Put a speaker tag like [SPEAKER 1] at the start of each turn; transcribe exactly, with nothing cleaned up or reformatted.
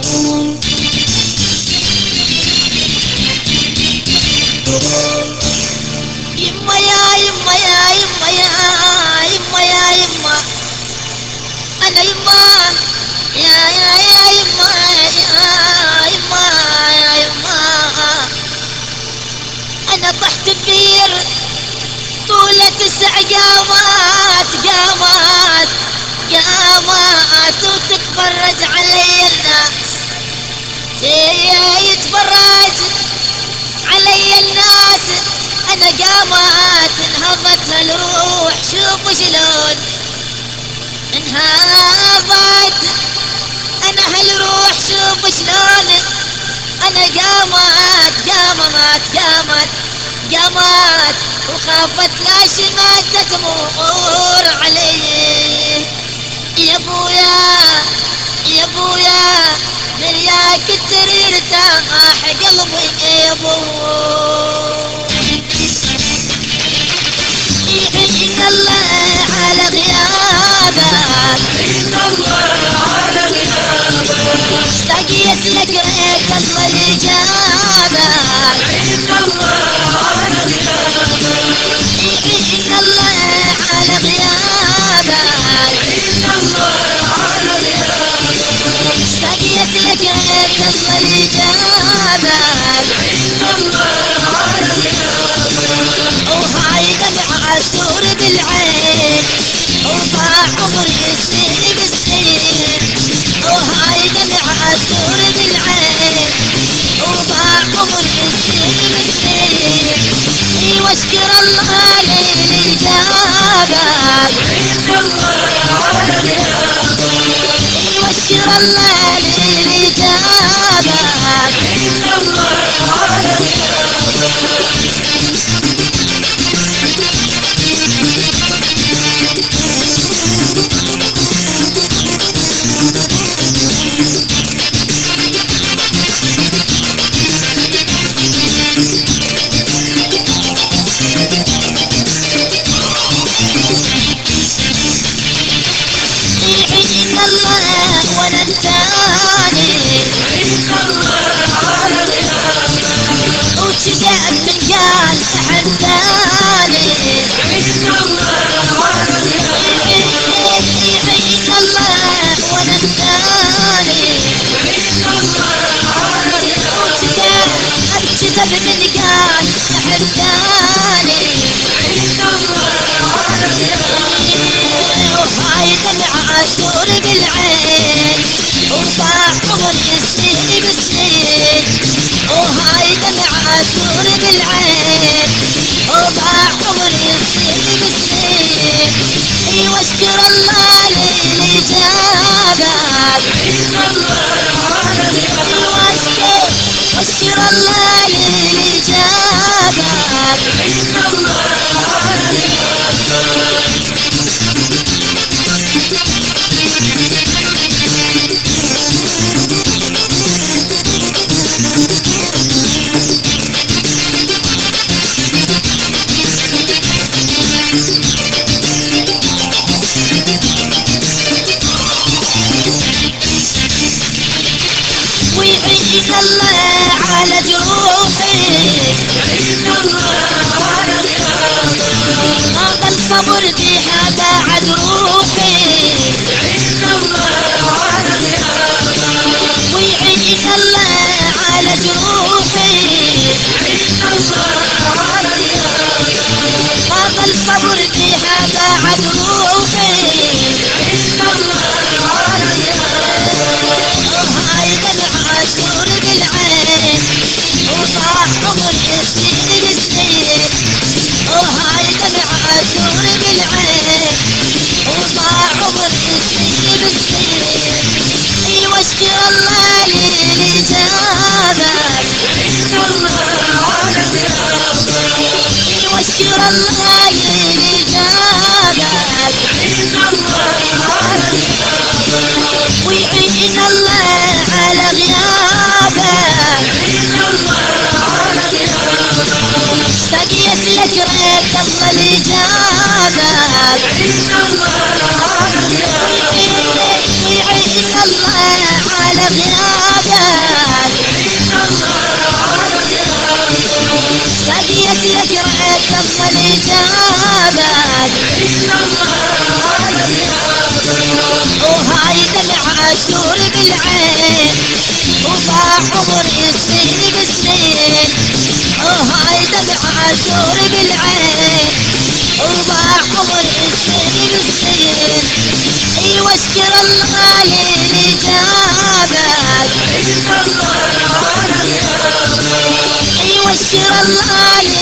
[SPEAKER 1] يما يا يما يا يما يا يما يا يما أنا يما يا يا يا يما يا يما يا يما أنا طحت ببير طولة تسع قامات قامات قامات وتتفرج علي الناس يتفرج علي الناس أنا قامات انهضت هالروح شوفوا شلون انهضت أنا هالروح شوفوا شلون أنا قامت قامت قامت قامت وخافت لا شماتة تمر علي يا ابويا يا ابويا درياك الترير تاح قلبي يا ابويا يعين الله على غيابك يعين الله على غيابك اشتقيت لك ريت الله الإجابة يعين الله على غيابك يعين الله على غيابك يعين الله على غيابك اشتقيت لك ريت الله الإجابة يعين الله على غيابك وهاي دمعة تدور بالعين وضاع عمري السنين بالسنين وهاي دمعة تدور بالعين وضاع عمري السنين بالسنين واشكر الله للإجابة واشكر الله للإجابة يعين الله ولا الثاني وشجاع الرجال تحداني يعين الله ولا الثاني وشجاع الجذب من قال تحداني وهاي دمعة تدور بالعين وضاع عمري السنين بالسنين وهاي دمعة تدور بالعين وضاع عمري السنين بالسنين واشكر الله للإجابة واشكر الله للإجابة ويعين الله على جروحي هذا الصبر فيها بعد روحي ويعين الله على جروحي هذا الصبر فيها بعد روحي وهاي دمعة تدور بالعين وضاع عمري السنين بالسنين وهاي دمعة تدور بالعين وضاع عمري السنين بالسنين واشكر الله للإجابة واشكر الله للإجابة ويعين الله على غيابه اشتقيت لك ريت الله الإجابة ويعين الله على غيابه كمل جابك وهاي دمع عاشور بالعين وضاع عمر السنين بسنين وهاي دمع عاشور بالعين وضاع عمر السنين بسنين ايوه اشكر الله اللي جابك ايوه اشكر الله